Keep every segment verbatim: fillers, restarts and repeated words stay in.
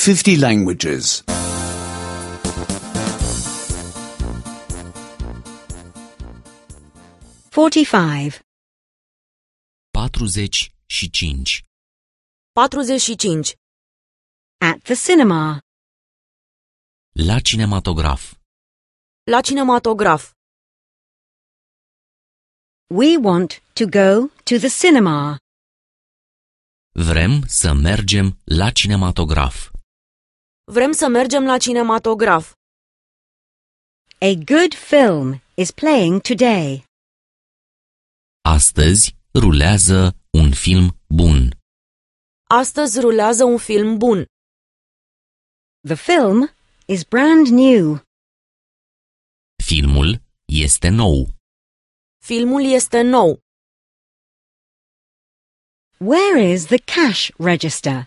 fifty languages. Forty-five. patruzeci și cinci. patruzeci și cinci. At the cinema. La cinematograf. La cinematograf. We want to go to the cinema. Vrem să mergem la cinematograf. Vrem să mergem la cinematograf. A good film is playing today. Astăzi rulează un film bun. Astăzi rulează un film bun. The film is brand new. Filmul este nou. Filmul este nou. Where is the cash register?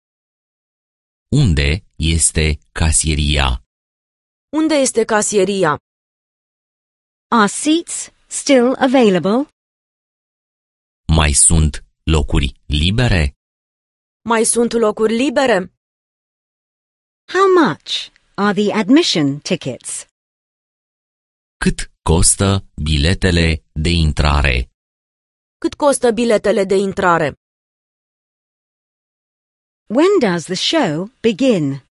Unde este casieria? Unde este casieria? Are seats still available? Mai sunt locuri libere? Mai sunt locuri libere? How much are the admission tickets? Cât costă biletele de intrare? Cât costă biletele de intrare? When does the show begin?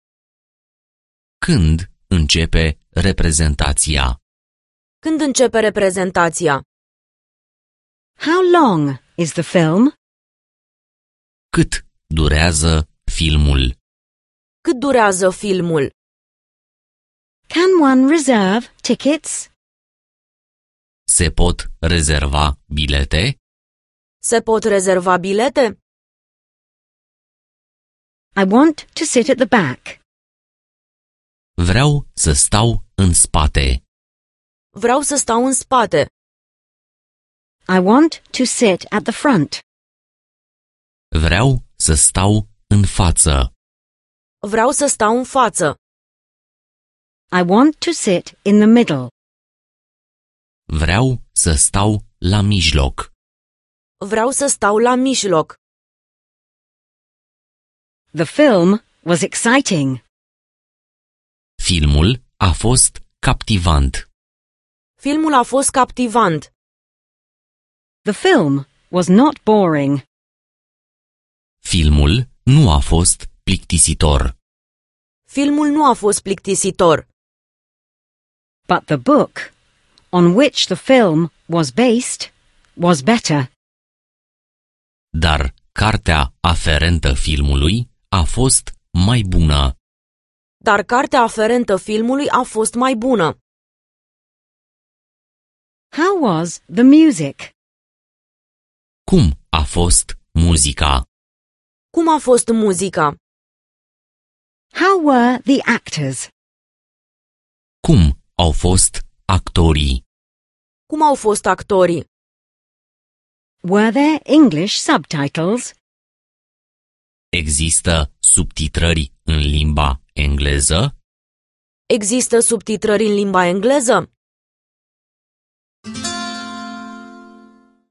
Când începe reprezentația? Când începe reprezentația? How long is the film? Cât durează filmul? Cât durează filmul? Can one reserve tickets? Se pot rezerva bilete? Se pot rezerva bilete? I want to sit at the back. Vreau să stau în spate. Vreau să stau în spate. I want to sit at the front. Vreau să stau în față. Vreau să stau în față. I want to sit in the middle. Vreau să stau la mijloc. Vreau să stau la mijloc. The film was exciting. Filmul a fost captivant. Filmul a fost captivant. The film was not boring. Filmul nu a fost plictisitor. Filmul nu a fost plictisitor. But the book on which the film was based was better. Dar cartea aferentă filmului a fost mai bună. Dar cartea aferentă filmului a fost mai bună. How was the music? Cum a fost muzica? Cum a fost muzica? How were the actors? Cum au fost actorii? Cum au fost actorii? Were there English subtitles? Există subtitrări în limba engleză? Există subtitrări în limba engleză?